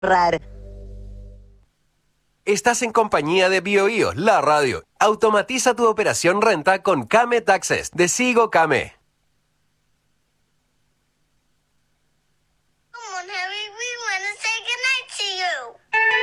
ahorrar. Estás en compañía de BioIO, la radio. Automatiza tu operación renta con Kame Taxes de Sigo Kame. Come on, Harry, we want to say goodnight to you.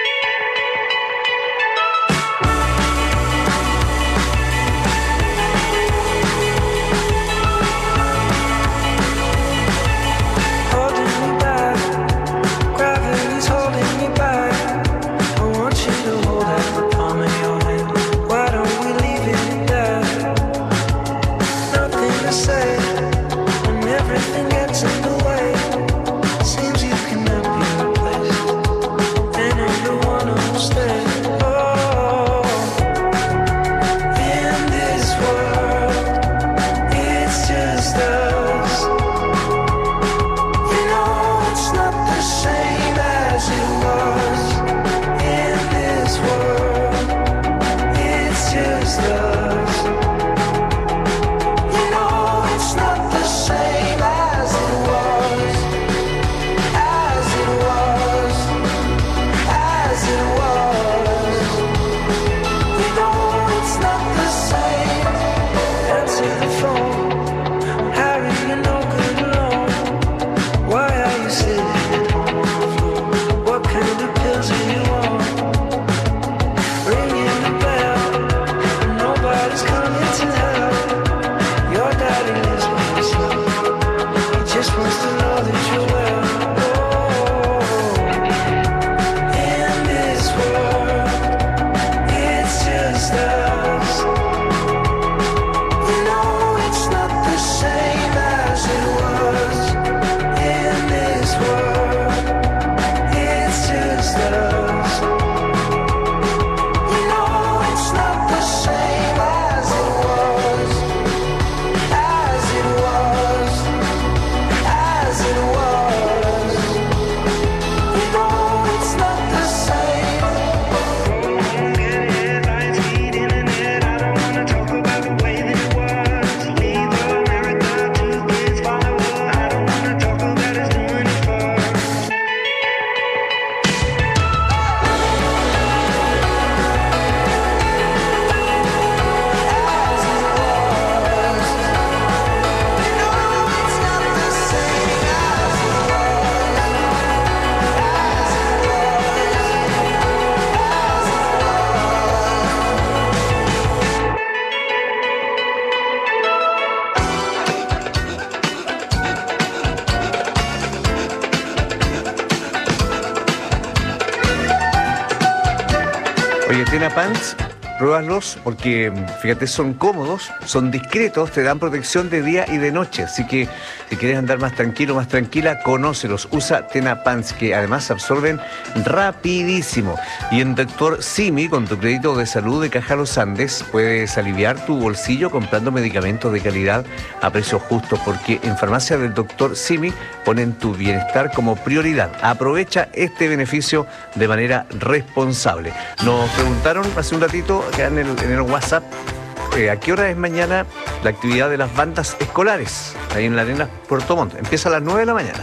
Oye, Tena Pants, pruébalos porque, fíjate, son cómodos, son discretos, te dan protección de día y de noche. Así que si quieres andar más tranquilo, más tranquila, conócelos. Usa Tena Pants, que además absorben rapidísimo. Y en Dr. Simi, con tu crédito de salud de Caja Los Andes, puedes aliviar tu bolsillo comprando medicamentos de calidad a precios justos, porque en Farmacia del Dr. Simi ponen tu bienestar como prioridad. Aprovecha este beneficio de manera responsable. Nos preguntaron hace un ratito acá en el WhatsApp ¿a qué hora es mañana la actividad de las bandas escolares ahí en la Arena Puerto Montt? Empieza a las 9 de la mañana.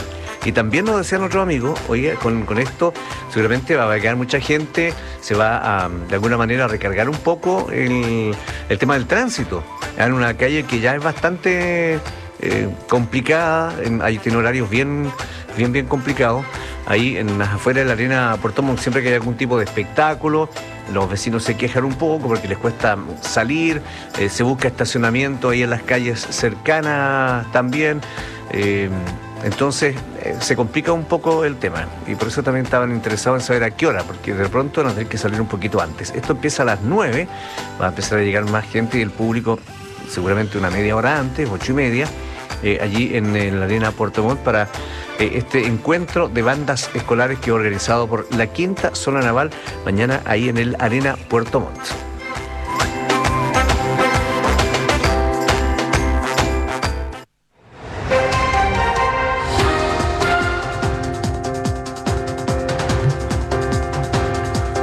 Y también nos decían otros amigos, oye, con esto seguramente va a quedar mucha gente, se va a, de alguna manera, a recargar un poco el tema del tránsito. En una calle que ya es bastante complicada, tiene horarios bien complicados. Ahí en las afueras de la Arena Puerto Montt, siempre que hay algún tipo de espectáculo, los vecinos se quejan un poco porque les cuesta salir, se busca estacionamiento ahí en las calles cercanas también. Entonces se complica un poco el tema y por eso también estaban interesados en saber a qué hora, porque de pronto nos tienen que salir un poquito antes. Esto empieza a las 9, va a empezar a llegar más gente y el público seguramente una media hora antes, 8:30, allí en la Arena Puerto Montt para este encuentro de bandas escolares que es organizado por la Quinta Zona Naval, mañana ahí en el Arena Puerto Montt.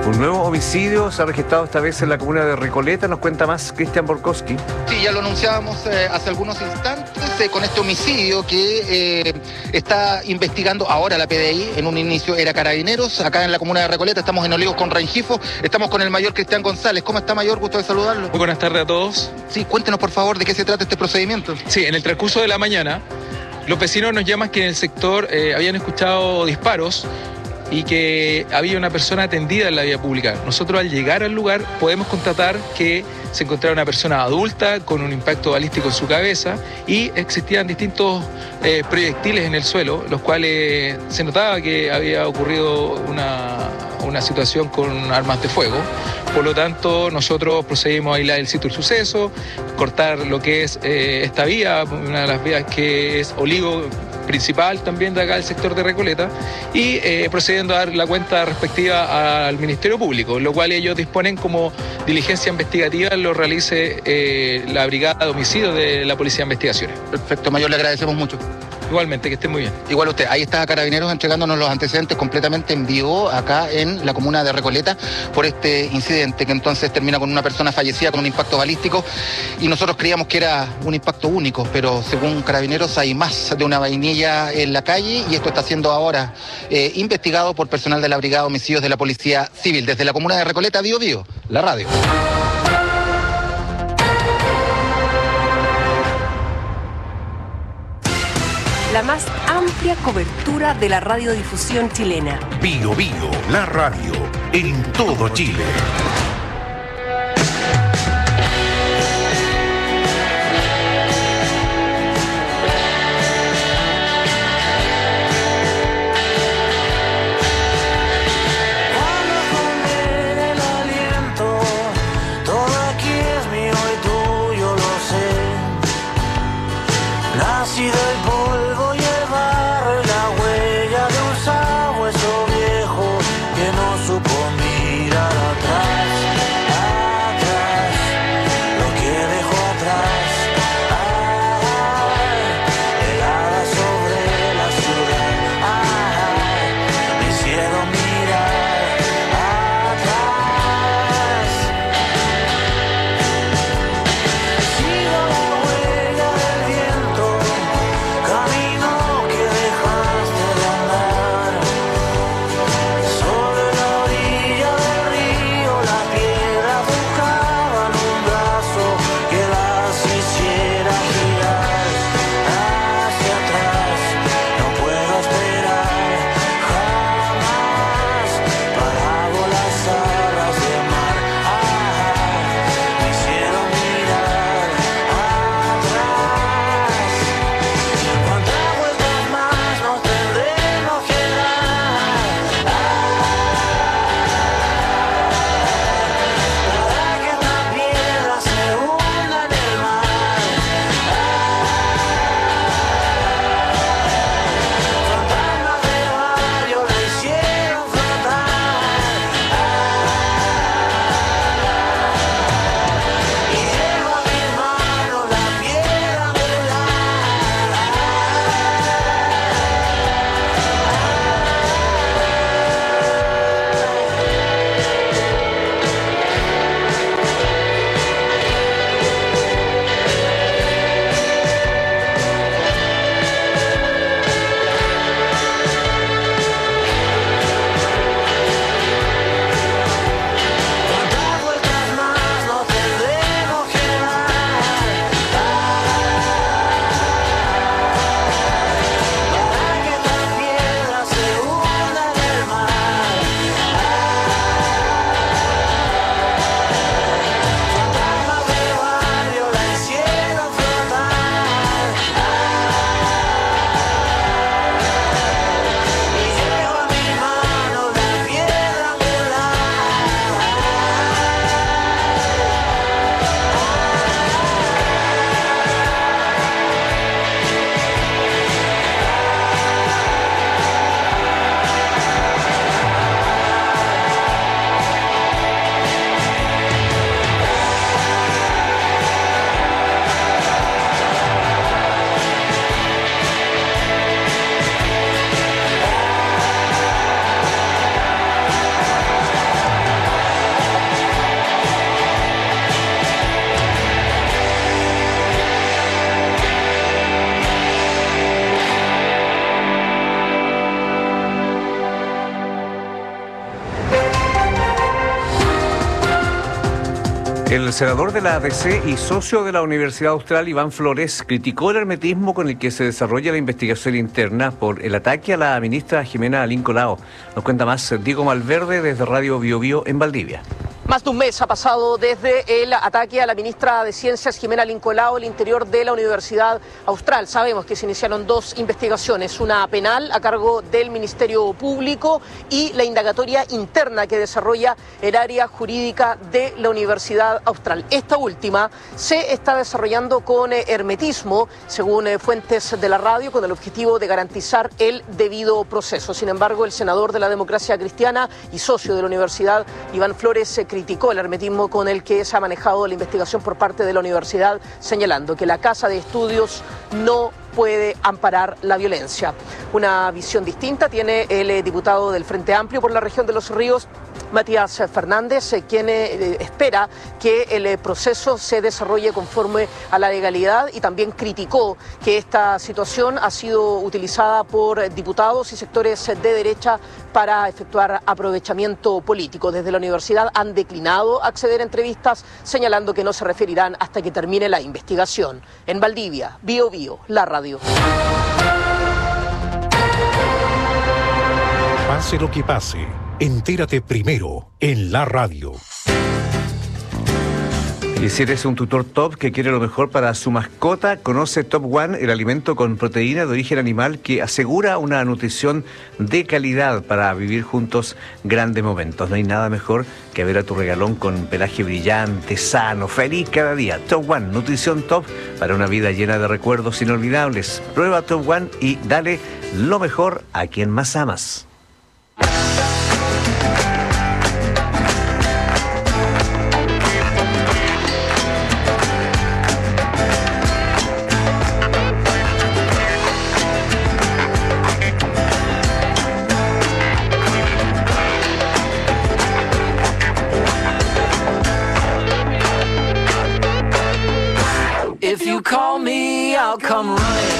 Un nuevo homicidio se ha registrado esta vez en la comuna de Recoleta. Nos cuenta más Cristian Borkowski. Sí, ya lo anunciábamos hace algunos instantes con este homicidio que está investigando ahora la PDI. En un inicio era Carabineros, acá en la comuna de Recoleta. Estamos en Olivos con Rengifo. Estamos con el mayor Cristian González. ¿Cómo está, mayor? Gusto de saludarlo. Muy buenas tardes a todos. Sí, cuéntenos por favor de qué se trata este procedimiento. Sí, en el transcurso de la mañana, los vecinos nos llaman que en el sector habían escuchado disparos y que había una persona atendida en la vía pública. Nosotros al llegar al lugar podemos constatar que se encontraba una persona adulta con un impacto balístico en su cabeza y existían distintos proyectiles en el suelo, los cuales se notaba que había ocurrido una situación con armas de fuego. Por lo tanto, nosotros procedimos a aislar el sitio del suceso, cortar lo que es esta vía, una de las vías que es Olivo principal también de acá del sector de Recoleta, y procediendo a dar la cuenta respectiva al Ministerio Público, lo cual ellos disponen como diligencia investigativa lo realice la Brigada de Homicidios de la Policía de Investigaciones. Perfecto, mayor, le agradecemos mucho. Igualmente, que esté muy bien. Igual usted, ahí está Carabineros entregándonos los antecedentes completamente en vivo acá en la comuna de Recoleta por este incidente que entonces termina con una persona fallecida con un impacto balístico y nosotros creíamos que era un impacto único, pero según Carabineros hay más de una vainilla en la calle y esto está siendo ahora investigado por personal de la Brigada de Homicidios de la Policía Civil. Desde la comuna de Recoleta, Bío Bío, la radio. La más amplia cobertura de la radiodifusión chilena. Bío Bío, la radio, en todo Chile. Nací del polvo y el barro y la huella de un sabueso viejo que no supo mirar atrás. El senador de la ADC y socio de la Universidad Austral, Iván Flores, criticó el hermetismo con el que se desarrolla la investigación interna por el ataque a la ministra Jimena Lincolao. Nos cuenta más Diego Malverde desde Radio Bio Bio en Valdivia. Más de un mes ha pasado desde el ataque a la ministra de Ciencias, Jimena Lincolao, al interior de la Universidad Austral. Sabemos que se iniciaron dos investigaciones, una penal a cargo del Ministerio Público y la indagatoria interna que desarrolla el área jurídica de la Universidad Austral. Esta última se está desarrollando con hermetismo, según fuentes de la radio, con el objetivo de garantizar el debido proceso. Sin embargo, el senador de la Democracia Cristiana y socio de la universidad, Iván Flores, criticó el hermetismo con el que se ha manejado la investigación por parte de la universidad, señalando que la Casa de Estudios no puede amparar la violencia. Una visión distinta tiene el diputado del Frente Amplio por la región de Los Ríos, Matías Fernández, quien espera que el proceso se desarrolle conforme a la legalidad y también criticó que esta situación ha sido utilizada por diputados y sectores de derecha para efectuar aprovechamiento político. Desde la universidad han declinado acceder a entrevistas, señalando que no se referirán hasta que termine la investigación. En Valdivia, Bio Bio, la radio. Pase lo que pase, entérate primero en la radio. Y si eres un tutor top que quiere lo mejor para su mascota, conoce Top One, el alimento con proteína de origen animal que asegura una nutrición de calidad para vivir juntos grandes momentos. No hay nada mejor que ver a tu regalón con pelaje brillante, sano, feliz cada día. Top One, nutrición top para una vida llena de recuerdos inolvidables. Prueba Top One y dale lo mejor a quien más amas. If you call me, I'll come running.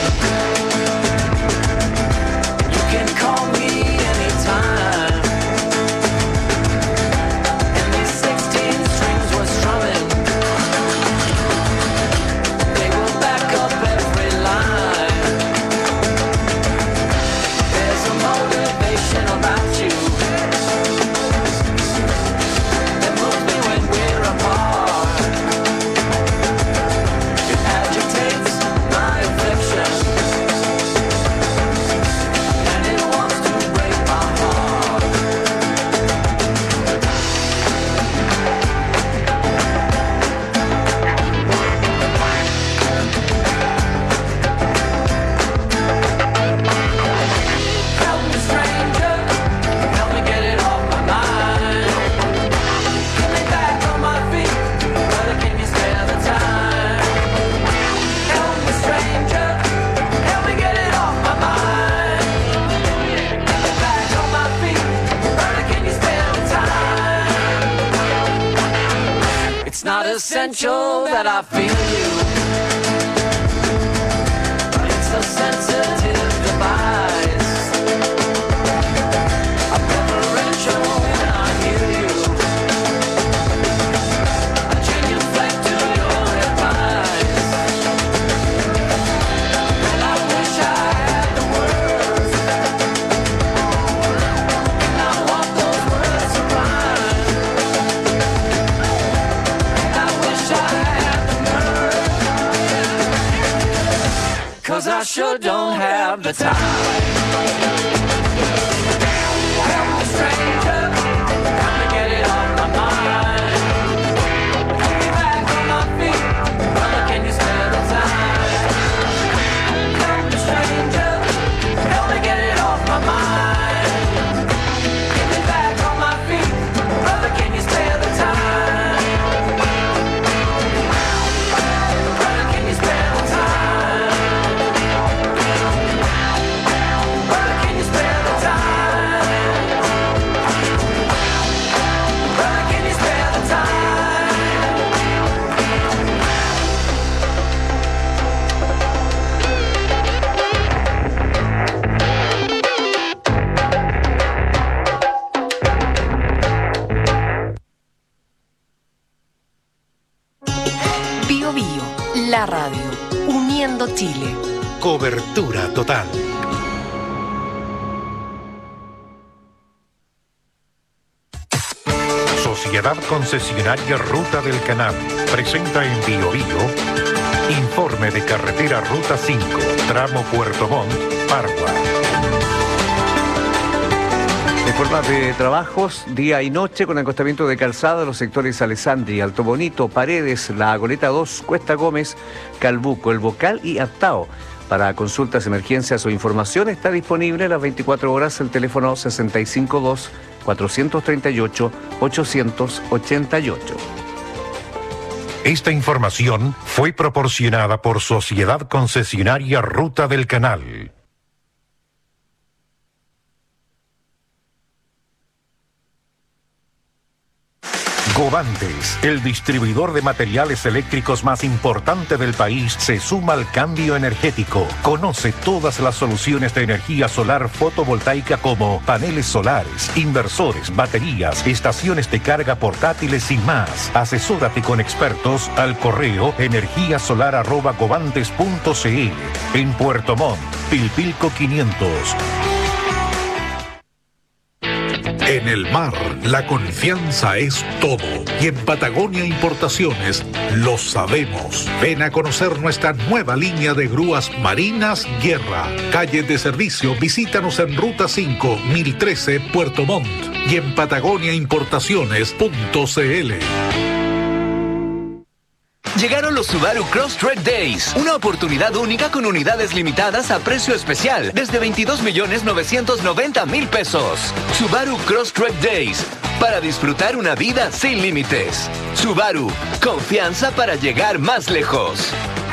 You can call me anytime. And these 16 strings were strumming. They will back up every line. There's a motivation about you that moves me when we're apart. It's not essential that I feel you, but it's a sensitive device. I'm reverential when I hear you, a genuflect to your advice. And I wish I had the words, and I want those words to rhyme. Cause I sure don't have the time. Help me, stranger, come and get it off my mind. Get me back on my feet, brother, can you spare the time? Help me, stranger, help me get it off my mind. Get me back on my feet, brother, can you spare the time? Brother, can you spare the time? Brother, can you spare the time? La radio, uniendo Chile. Cobertura total. Sociedad Concesionaria Ruta del Canal presenta en Bio Bio informe de carretera Ruta 5, tramo Puerto Montt, Pargua. Informa de trabajos día y noche con acostamiento de calzada en los sectores Alessandri, Alto Bonito, Paredes, La Goleta 2, Cuesta Gómez, Calbuco, El Bocal y Aptao. Para consultas, emergencias o información está disponible a las 24 horas el teléfono 652-438-888. Esta información fue proporcionada por Sociedad Concesionaria Ruta del Canal. Govantes, el distribuidor de materiales eléctricos más importante del país, se suma al cambio energético. Conoce todas las soluciones de energía solar fotovoltaica como paneles solares, inversores, baterías, estaciones de carga portátiles y más. Asesórate con expertos al correo energiasolar@govantes.cl. En Puerto Montt, Pilpilco 500. En el mar, la confianza es todo. Y en Patagonia Importaciones lo sabemos. Ven a conocer nuestra nueva línea de grúas marinas Guerra. Calle de servicio, visítanos en Ruta 5, 1013, Puerto Montt. Y en patagoniaimportaciones.cl. Llegaron los Subaru Crosstrek Days, una oportunidad única con unidades limitadas a precio especial, desde 22.990.000 pesos. Subaru Crosstrek Days, para disfrutar una vida sin límites. Subaru, confianza para llegar más lejos.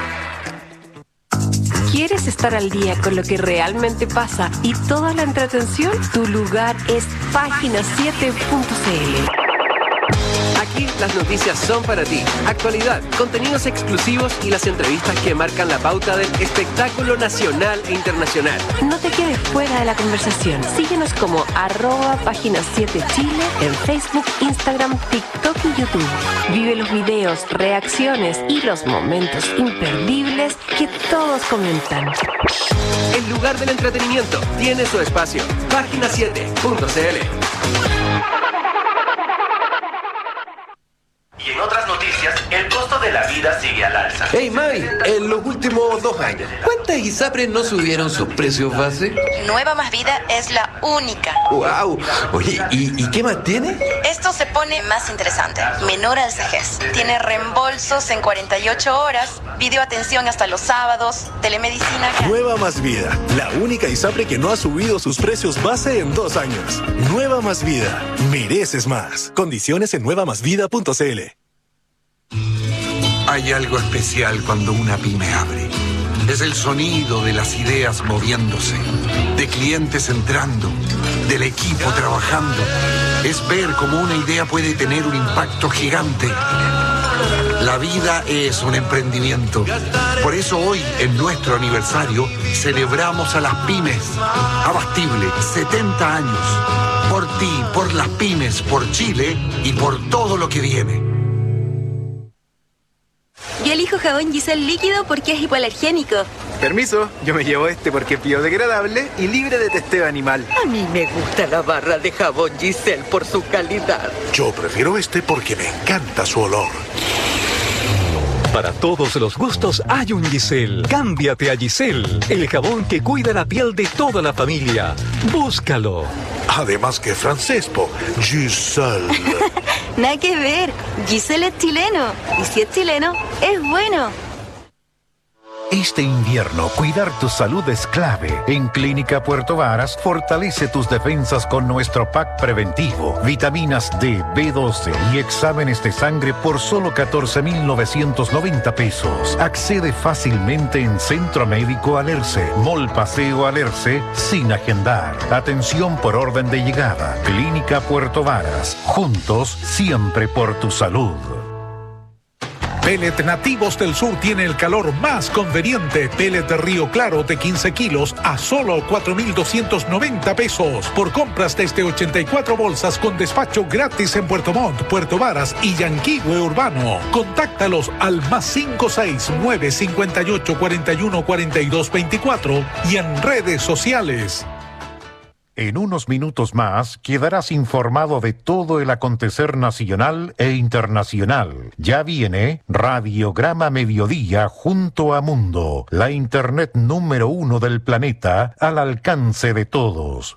¿Quieres estar al día con lo que realmente pasa y toda la entretención? Tu lugar es página7.cl. Aquí las noticias son para ti. Actualidad, contenidos exclusivos y las entrevistas que marcan la pauta del espectáculo nacional e internacional. No te quedes fuera de la conversación. Síguenos como @página7chile en Facebook, Instagram, TikTok y YouTube. Vive los videos, reacciones y los momentos imperdibles que todos comentan. El lugar del entretenimiento tiene su espacio. Página7.cl. Y en otras noticias, el costo de la vida sigue al alza. Hey Mavi, en los últimos 2 años, ¿cuántas ISAPRES no subieron sus precios base? Nueva Más Vida es la única. ¡Wow! Oye, ¿y qué más tiene? Esto se pone más interesante. Menor al CEGES. Tiene reembolsos en 48 horas, videoatención hasta los sábados, telemedicina. Nueva Más Vida, la única ISAPRE que no ha subido sus precios base en 2 años. Nueva Más Vida, mereces más. Condiciones en nuevamásvida.cl. Hay algo especial cuando una pyme abre. Es el sonido de las ideas moviéndose, de clientes entrando, del equipo trabajando. Es ver cómo una idea puede tener un impacto gigante. La vida es un emprendimiento. Por eso hoy, en nuestro aniversario, celebramos a las pymes. Abastible, 70 años. Por ti, por las pymes, por Chile y por todo lo que viene. Yo elijo jabón Giselle líquido porque es hipoalergénico. Permiso, yo me llevo este porque es biodegradable y libre de testeo animal. A mí me gusta la barra de jabón Giselle por su calidad. Yo prefiero este porque me encanta su olor. Para todos los gustos hay un Giselle. Cámbiate a Giselle, el jabón que cuida la piel de toda la familia. Búscalo. Además que francés, Giselle. Nada que ver. Giselle es chileno. Y si es chileno, es bueno. Este invierno, cuidar tu salud es clave. En Clínica Puerto Varas, fortalece tus defensas con nuestro pack preventivo. Vitaminas D, B12 y exámenes de sangre por solo 14.990 pesos. Accede fácilmente en Centro Médico Alerce, Mall Paseo Alerce, sin agendar. Atención por orden de llegada. Clínica Puerto Varas. Juntos, siempre por tu salud. Pellet Nativos del Sur tiene el calor más conveniente. Pellet de Río Claro de 15 kilos a solo 4,290 pesos. Por compras desde 84 bolsas con despacho gratis en Puerto Montt, Puerto Varas y Yanquihue Urbano. Contáctalos al +569 58 41 42 24 y en redes sociales. En unos minutos más quedarás informado de todo el acontecer nacional e internacional. Ya viene Radiograma Mediodía junto a Mundo, la internet número 1 del planeta al alcance de todos.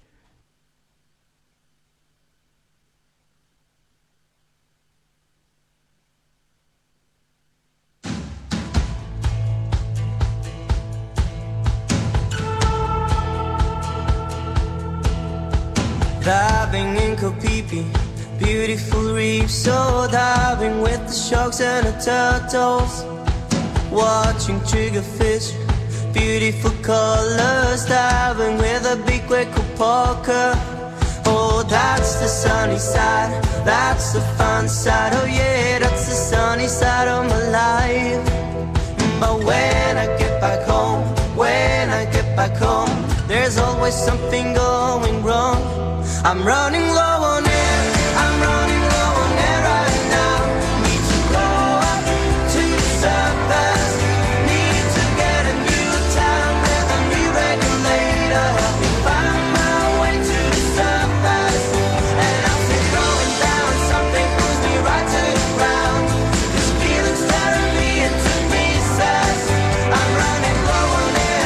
Diving in Kopipi, beautiful reef, so diving with the sharks and the turtles. Watching triggerfish, beautiful colors, diving with a big Waco Parker. Oh, that's the sunny side, that's the fun side, oh yeah, that's the sunny side of my life. But when I get back home, when I get back home, there's always something going wrong. I'm running low on air, I'm running low on air right now. Need to go up to the surface, need to get a new town with a new regulator. Help me find my way to the surface. And I'm still going down, something pulls me right to the ground. This feeling's tearing me into pieces. I'm running low on air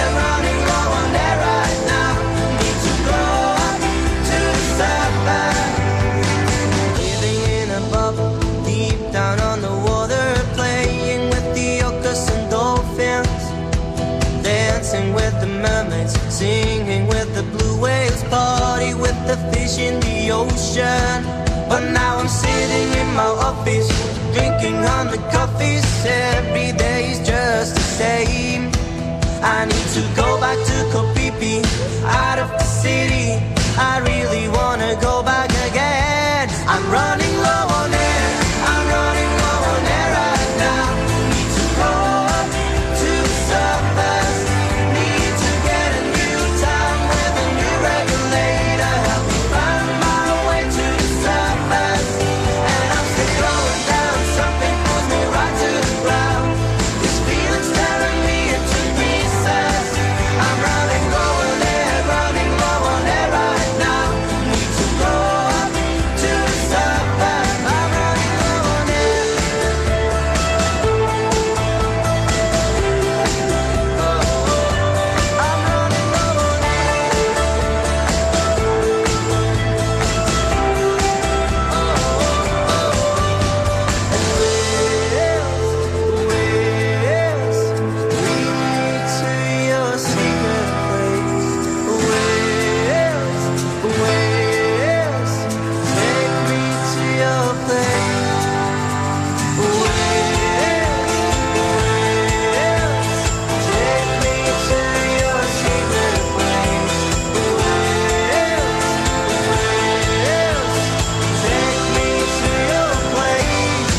right now. Need to go up to the surface. Living in a bubble, deep down on the water, playing with the orcas and dolphins, dancing with the mermaids, singing with the blue whales, party with the fish in the ocean. But now I'm sitting in my office, drinking 100 coffees. Every day's just the same. I need to go back to Kopipi, out of the city. I really wanna go back again. I'm running low on air, I'm running low on air right now. Need to go up to the surface, need to get a new town with a new regulator. Help me find my way to the surface. And I'm still going down, something pulls me right to the ground. This feeling's tearing me into pieces. I'm running low on air right now. Need to go up to the surface. I'm running low on air. I'm running low on whales, lead me to your secret place. Whales, take me to your place. Whales, take me to your secret place. Whales, take me to your place.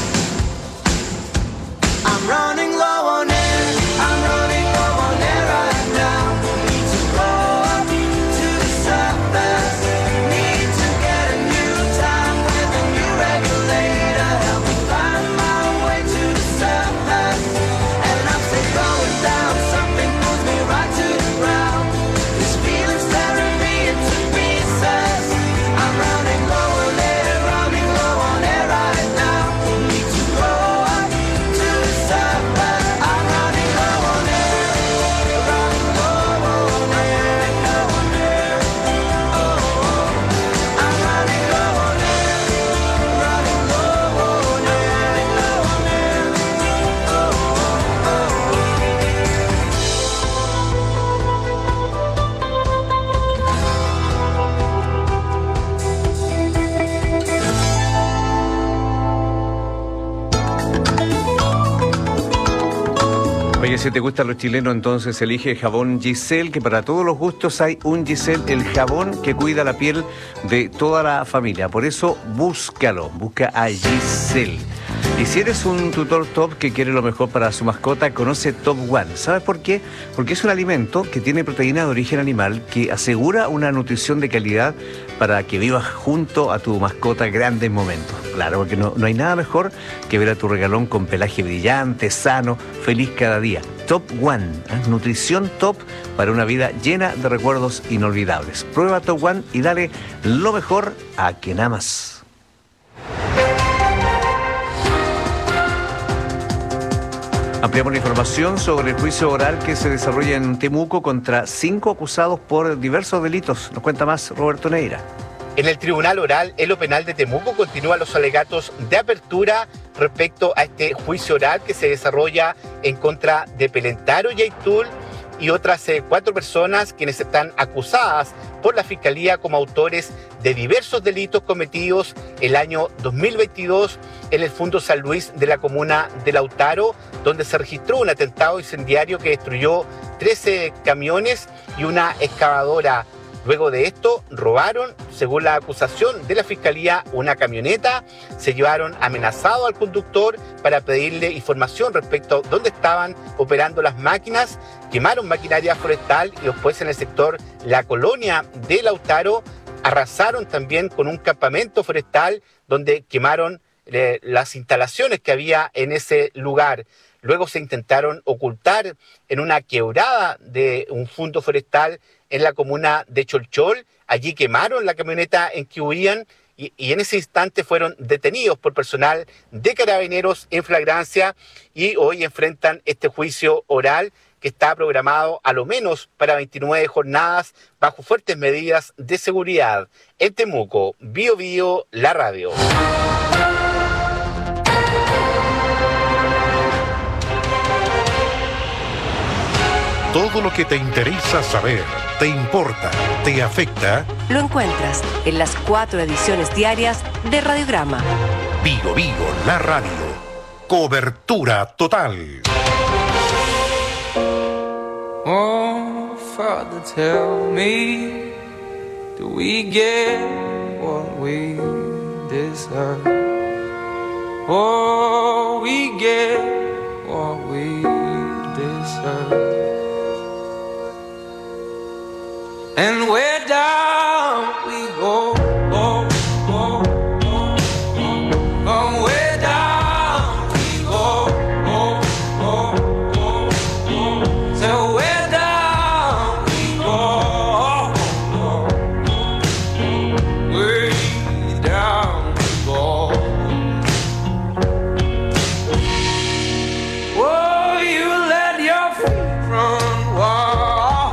I'm running low on air, I'm running low on air right now. Need to go up to the surface, need to get a new town with a new regulator. Help me find my way to the surface. And I'm still going down, something pulls me right to the ground. This feeling's tearing me into pieces. I'm running low on air right now. Need to go up to the surface. I'm running low on air, running low on air, low on air. Oh, I'm running low on air, running low on air, low on air. Oh, Oye, si te gustan los chilenos, entonces elige jabón Giselle, que para todos los gustos hay un Giselle, el jabón que cuida la piel de toda la familia. Por eso búscalo, busca a Giselle. Y si eres un tutor top que quiere lo mejor para su mascota, conoce Top One. ¿Sabes por qué? Porque es un alimento que tiene proteína de origen animal que asegura una nutrición de calidad para que vivas junto a tu mascota grandes momentos. Claro, porque no hay nada mejor que ver a tu regalón con pelaje brillante, sano, feliz cada día. Top One, nutrición top para una vida llena de recuerdos inolvidables. Prueba Top One y dale lo mejor a quien amas. Ampliamos la información sobre el juicio oral que se desarrolla en Temuco contra 5 acusados por diversos delitos. Nos cuenta más Roberto Neira. En el Tribunal Oral en lo Penal de Temuco continúan los alegatos de apertura respecto a este juicio oral que se desarrolla en contra de Pelentaro Yaitul y otras 4 personas quienes están acusadas por la Fiscalía como autores de diversos delitos cometidos el año 2022 en el Fundo San Luis de la comuna de Lautaro, donde se registró un atentado incendiario que destruyó 13 camiones y una excavadora. Luego de esto, robaron, según la acusación de la Fiscalía, una camioneta, se llevaron amenazado al conductor para pedirle información respecto a dónde estaban operando las máquinas, quemaron maquinaria forestal y después en el sector La Colonia de Lautaro arrasaron también con un campamento forestal donde quemaron las instalaciones que había en ese lugar. Luego se intentaron ocultar en una quebrada de un fondo forestal en la comuna de Cholchol. Allí quemaron la camioneta en que huían y en ese instante fueron detenidos por personal de Carabineros en flagrancia y hoy enfrentan este juicio oral que está programado a lo menos para 29 jornadas bajo fuertes medidas de seguridad. En Temuco, Bio Bio, la radio. Todo lo que te interesa saber, te importa, te afecta. Lo encuentras en las 4 ediciones diarias de Radiograma. Bio Bio, la radio. Cobertura total. Oh, Father, tell me, do we get what we deserve? Oh, we get what we deserve. And where down we go, oh, oh, oh, oh, oh, where down we go, oh, oh, oh, oh, so where down we go, oh, oh, way down we go. Oh, you let your feet run wild.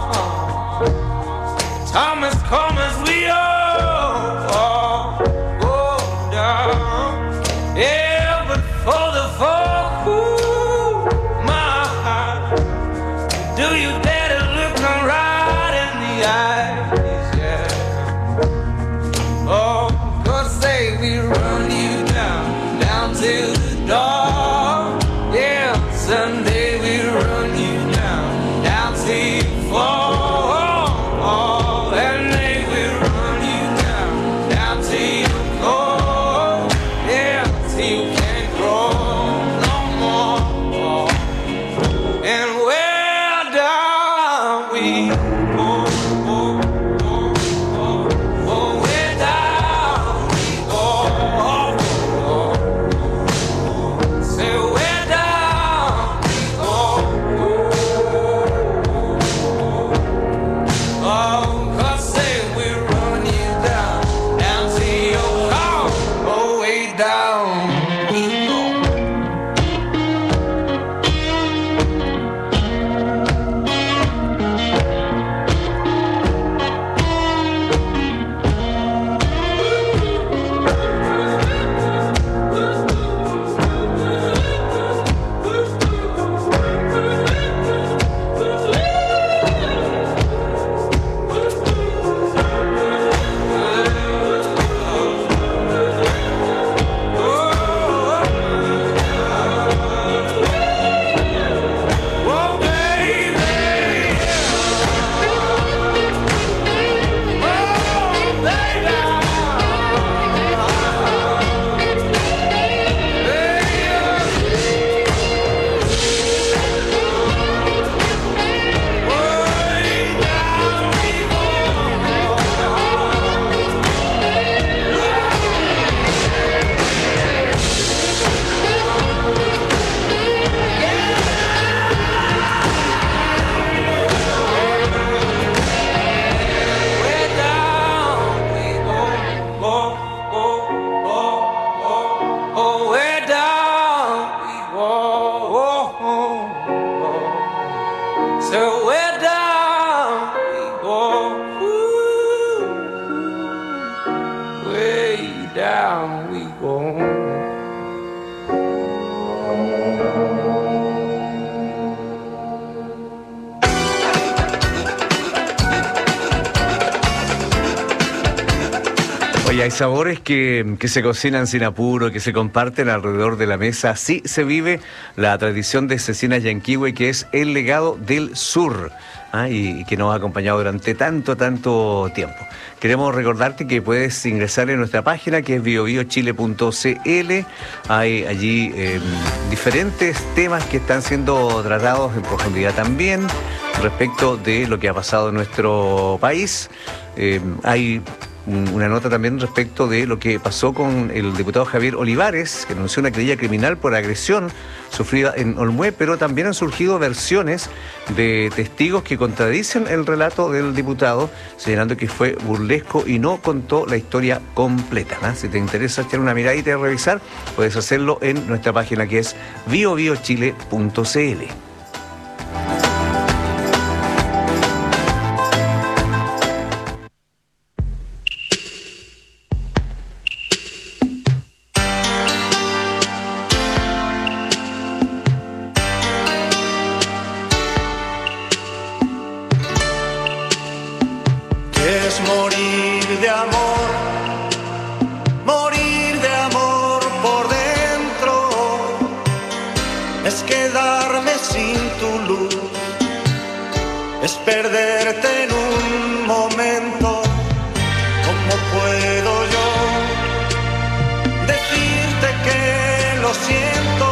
Time has come as we all go down. Yeah, but for the fall, ooh, my heart, do you dare to look me right in the eyes? Yeah. Oh, 'cause say we run you down, down to the door. Yeah, someday we run you down, down till you fall. Oh Oh, way down we go. So way down we go. Ooh, way down we go. Oye, hay sabores que se cocinan sin apuro, que se comparten alrededor de la mesa. Así se vive la tradición de Cecinas Llanquihue, que es el legado del sur, y que nos ha acompañado durante tanto tiempo. Queremos recordarte que puedes ingresar en nuestra página, que es biobiochile.cl. Hay allí diferentes temas que están siendo tratados en profundidad también respecto de lo que ha pasado en nuestro país. Hay una nota también respecto de lo que pasó con el diputado Javier Olivares, que anunció una querella criminal por agresión sufrida en Olmué, pero también han surgido versiones de testigos que contradicen el relato del diputado, señalando que fue burlesco y no contó la historia completa, ¿no? Si te interesa echar una miradita y revisar, puedes hacerlo en nuestra página, que es biobiochile.cl. Es morir de amor por dentro, es quedarme sin tu luz, es perderte en un momento. ¿Cómo puedo yo decirte que lo siento?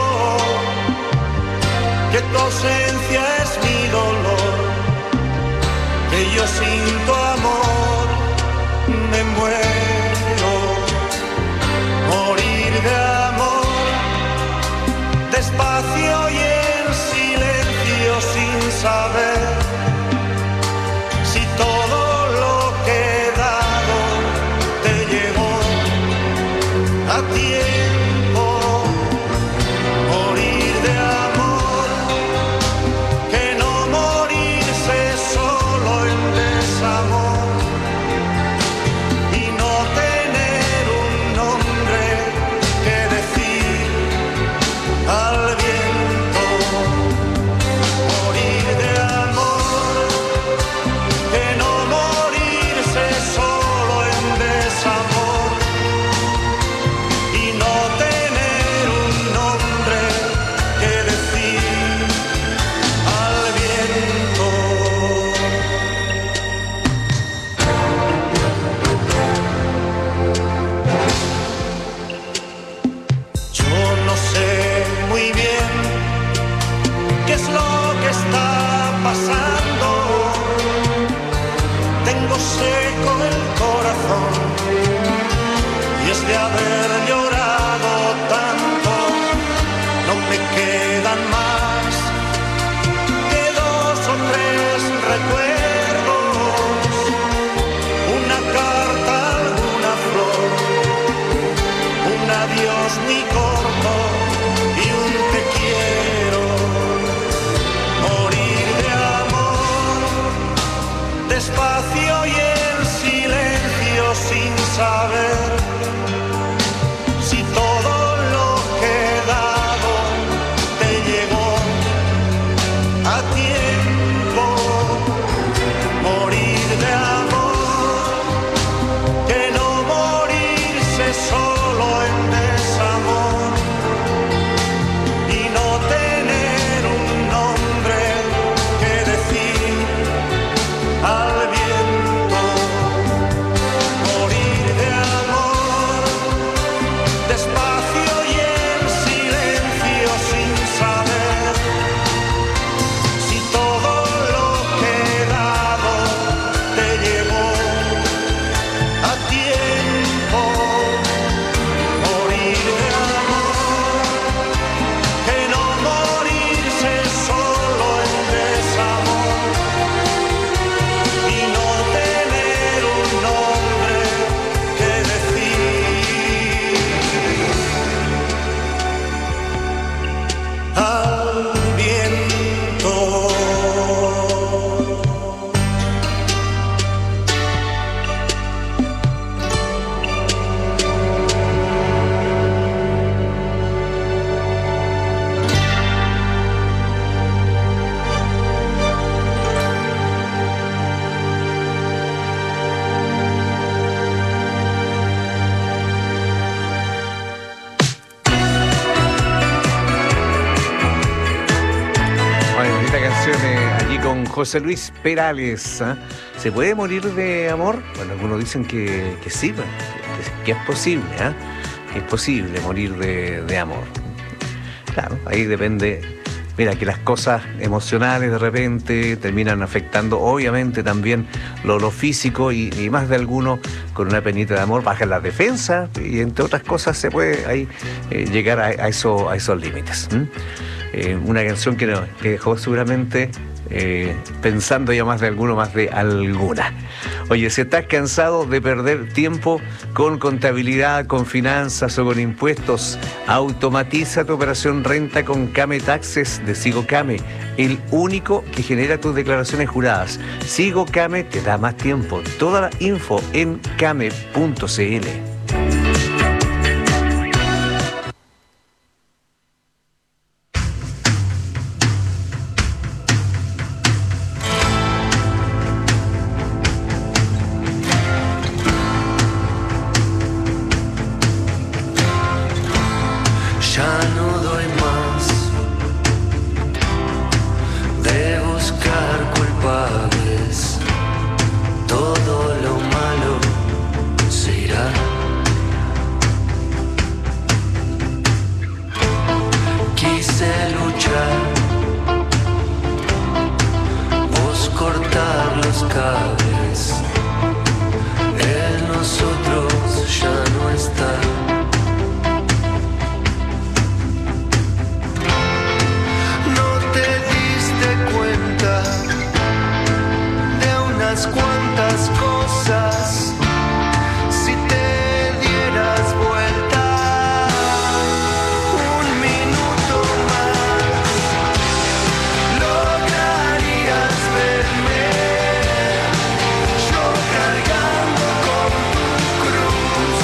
Que tu ausencia es mi dolor, que yo sin tu amor me muero. Morir de amor, despacio y en silencio, sin saber si todo lo que he dado te llegó a tiempo. Morir de amor, que no morirse solo en desamor, y no tener un nombre que decir al viento. Morir de amor, que no morirse solo en desamor, y no tener un nombre que decir al viento. Yo no sé muy bien qué es lo que está pasando. Tengo seco el corazón y es de haber llorado tanto. No me quedan más que 2 o 3 recuerdos, una carta, alguna flor, un adiós ni corto y un te quiero. Morir de amor, despacio y en silencio, sin saber si todo lo que he dado te llegó a tiempo. Morir de amor, que no morirse solo en desamor, y no tener un nombre que decir al viento. Morir de amor, despacio y en silencio, sin saber si todo lo que he dado te llegó a tiempo. Morir de amor. canción allí con José Luis Perales. ¿Ah? ¿Se puede morir de amor? Bueno, algunos dicen que sí, que es posible, ¿ah? Que es posible morir de amor. Claro, ahí depende. Mira, que las cosas emocionales de repente terminan afectando, obviamente, también lo físico y más de alguno con una penita de amor baja las defensas y entre otras cosas se puede ahí llegar a esos límites. Una canción que dejó seguramente pensando ya más de alguno, más de alguna. Oye, si estás cansado de perder tiempo con contabilidad, con finanzas o con impuestos, automatiza tu operación renta con Kame Taxes de Sigo Kame, el único que genera tus declaraciones juradas. Sigo Kame te da más tiempo. Toda la info en kame.cl. Ya no doy más de buscar culpables. Todo lo malo se irá. Quise luchar, vos cortar los cables. El nosotros ya no está. Cuántas cosas si te dieras vuelta un minuto más lograrías verme yo cargando con tu cruz.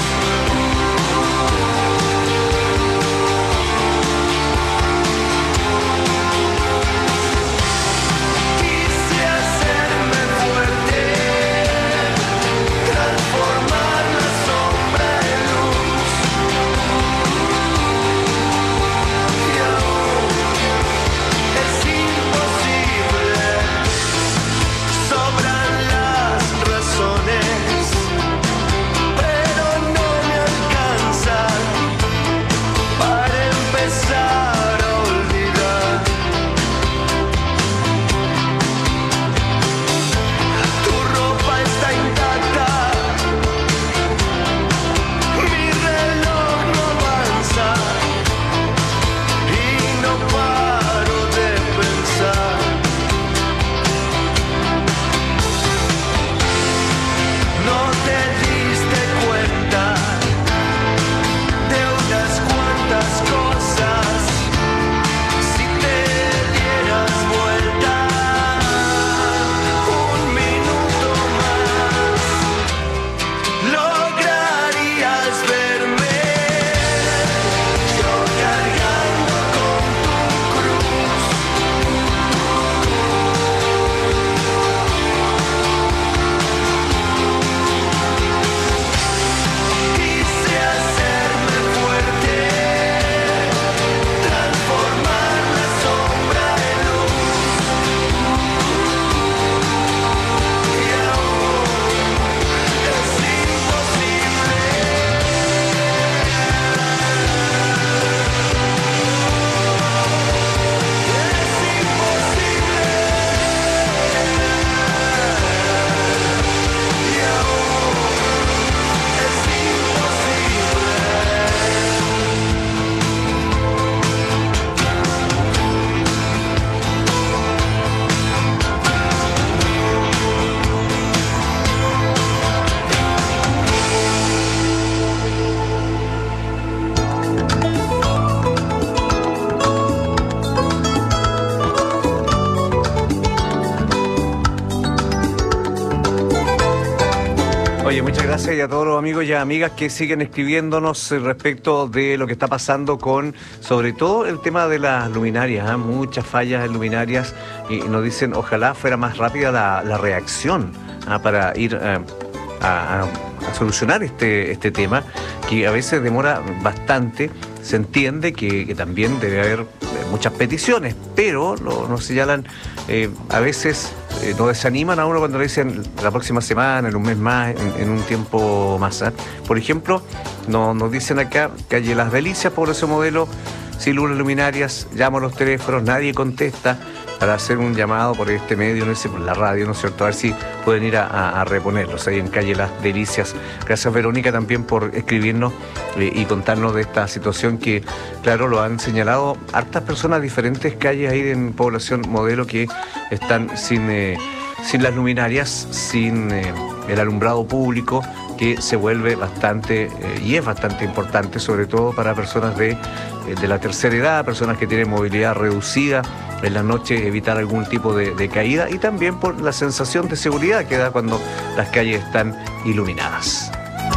Quise hacerme fuerte, transformar la sombra en luz. Y aún es imposible, sobran las razones, pero no me alcanzan para empezar a olvidar. Tu ropa está intacta, mi reloj no avanza y no paro de pensar. No te diste cuenta de unas cuantas cosas si te dieras vuelta un minuto más lograrías verme yo cargando con tu cruz. Quise hacerme fuerte, transformar la sombra en luz. Y aún es imposible. Y aún es imposible. Oye, muchas gracias y a todos los amigos y amigas que siguen escribiéndonos respecto de lo que está pasando con, sobre todo, el tema de las luminarias, ¿eh? Muchas fallas en luminarias y nos dicen ojalá fuera más rápida la reacción para ir a solucionar este tema que a veces demora bastante. Se entiende que también debe haber muchas peticiones, pero nos señalan, a veces nos desaniman a uno cuando le dicen la próxima semana, en un mes más, en un tiempo más. Por ejemplo, nos dicen acá, calle Las Delicias, población Modelo, sin luces luminarias, llamo a los teléfonos, nadie contesta, para hacer un llamado por este medio, no sé, por la radio, ¿no es cierto? A ver si pueden ir a reponerlos ahí en calle Las Delicias. Gracias, Verónica, también por escribirnos y contarnos de esta situación que, claro, lo han señalado hartas personas, diferentes calles ahí en población Modelo que están sin las luminarias, sin el alumbrado público, que se vuelve bastante y es bastante importante, sobre todo para personas de la tercera edad, personas que tienen movilidad reducida, en la noche evitar algún tipo de caída, y también por la sensación de seguridad que da cuando las calles están iluminadas.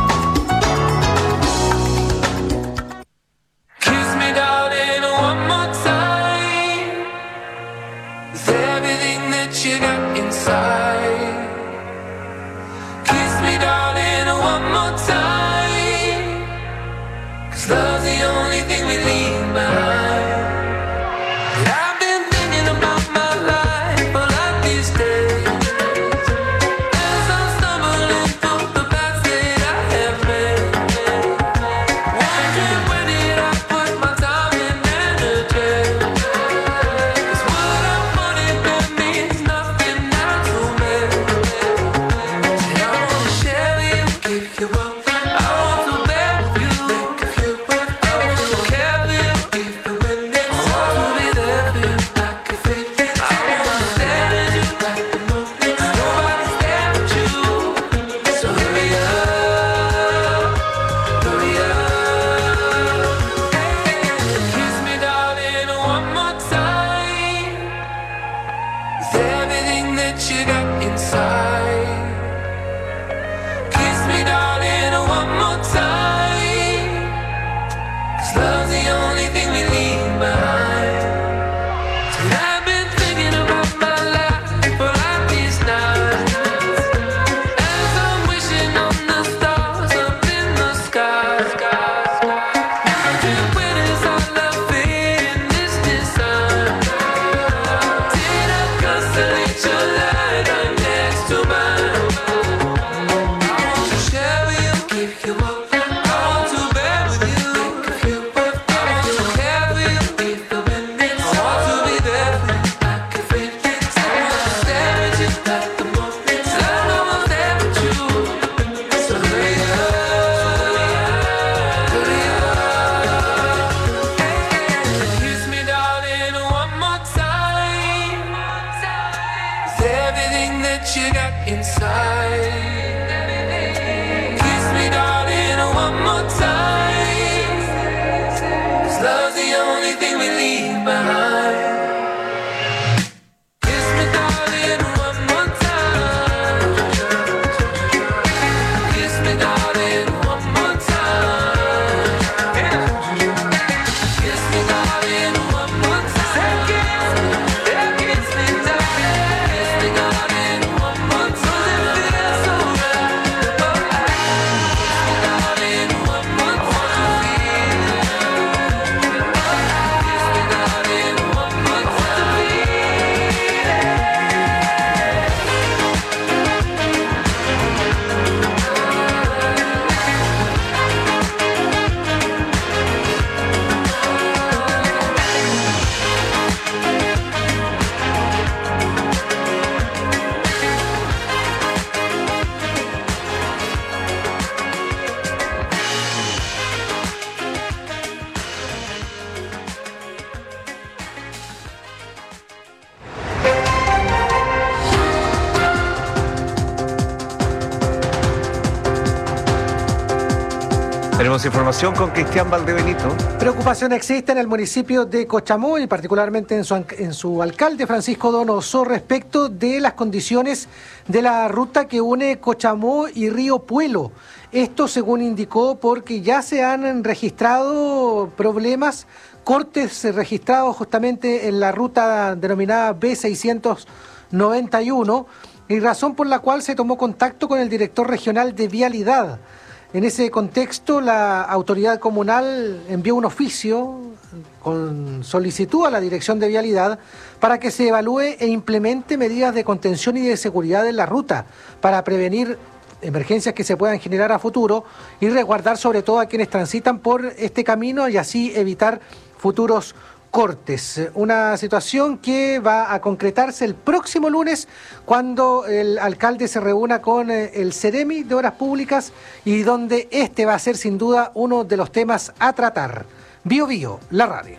Kiss me, darling, one more time. With everything that you got inside. Kiss me, darling, one more time. 'Cause love's the only thing we leave behind. And I've been thinking about my life all of these days. As I'm stumbling through the paths that I have made. Wondering where did I put my time and energy. 'Cause what I wanted that means nothing now to me. And I wanna share with you, give you up. I want to bear with you, make a few breaths. I want to care with you, even when it's hard to be there for you, like a faith. I wanna stare at you like the moon. 'Cause nobody's there but you. So hurry up, hurry up. Kiss me, darling, one more time. With everything that you got inside. Kiss me, darling, one more time. 'Cause love's the only thing we leave behind. And I've been thinking about my life for like these nights. As I'm wishing on the stars up in the sky. Wondering where does our love fit in this design? Did I constellation light right next to mine? I want to share with you, give you up. I want to bear with you, make a few breaths. I want to care with you, even when it's hard to be there for you, like a faith. I wanna stare at you like the moon. 'Cause I know I'm there with you. So hurry up, hurry up. Kiss me, darling, one more time. With everything that you got inside. Kiss me, darling, one more time. 'Cause love's the only thing we leave behind. Kiss me, darling, one more time. Kiss me, darling, one more time. Kiss me, darling, one more time. Kiss me, darling. Kiss me, darling, one more time. It feels so right. Kiss me, darling, one more time. Kiss me, darling, one more time. Tenemos información con Cristian Valdebenito. Preocupación existe en el municipio de Cochamó y particularmente en su alcalde Francisco Donoso respecto de las condiciones de la ruta que une Cochamó y Río Puelo. Esto según indicó porque ya se han registrado problemas, cortes registrados justamente en la ruta denominada B691 y razón por la cual se tomó contacto con el director regional de Vialidad. En ese contexto, la autoridad comunal envió un oficio con solicitud a la Dirección de Vialidad para que se evalúe e implemente medidas de contención y de seguridad en la ruta para prevenir emergencias que se puedan generar a futuro y resguardar sobre todo a quienes transitan por este camino y así evitar futuros cortes. Una situación que va a concretarse el próximo lunes cuando el alcalde se reúna con el Ceremi de Obras Públicas y donde este va a ser sin duda uno de los temas a tratar. Bio Bio, la radio.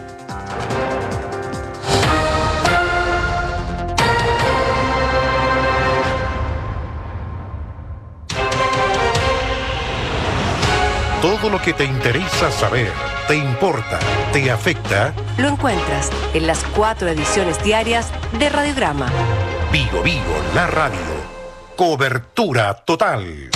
Todo lo que te interesa saber, te importa, te afecta. Lo encuentras en las 4 ediciones diarias de Radiograma. Vigo Vigo, la radio. Cobertura total.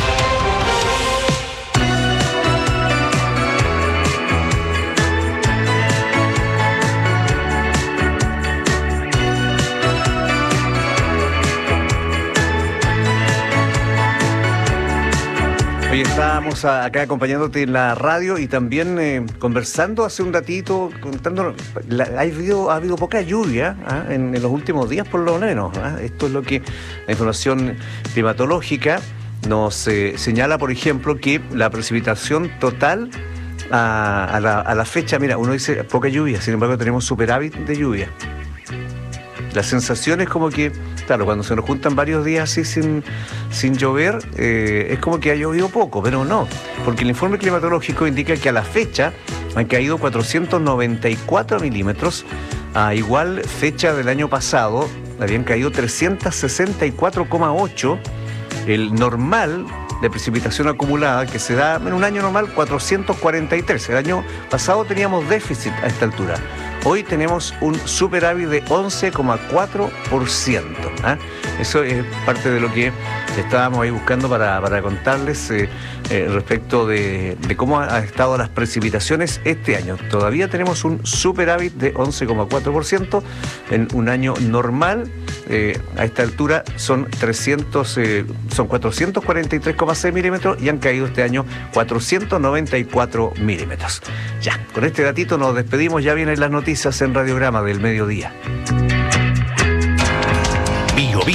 Hoy estábamos acá acompañándote en la radio y también conversando hace un ratito, contándonos, ha habido poca lluvia en los últimos días por lo menos. Esto es lo que la información climatológica nos señala, por ejemplo, que la precipitación total a la fecha, mira, uno dice poca lluvia, sin embargo tenemos superávit de lluvia. La sensación es como que, claro, cuando se nos juntan varios días así sin llover, es como que ha llovido poco, pero no, porque el informe climatológico indica que a la fecha han caído 494 milímetros, a igual fecha del año pasado habían caído 364,8, el normal de precipitación acumulada que se da en un año normal 443, el año pasado teníamos déficit a esta altura. Hoy tenemos un superávit de 11,4%. Eso es parte de lo que estábamos ahí buscando para contarles respecto de cómo han estado las precipitaciones este año. Todavía tenemos un superávit de 11,4%. En un año normal, a esta altura, son 443,6 milímetros y han caído este año 494 milímetros. Ya, con este datito nos despedimos. Ya vienen las noticias en Radiograma del mediodía.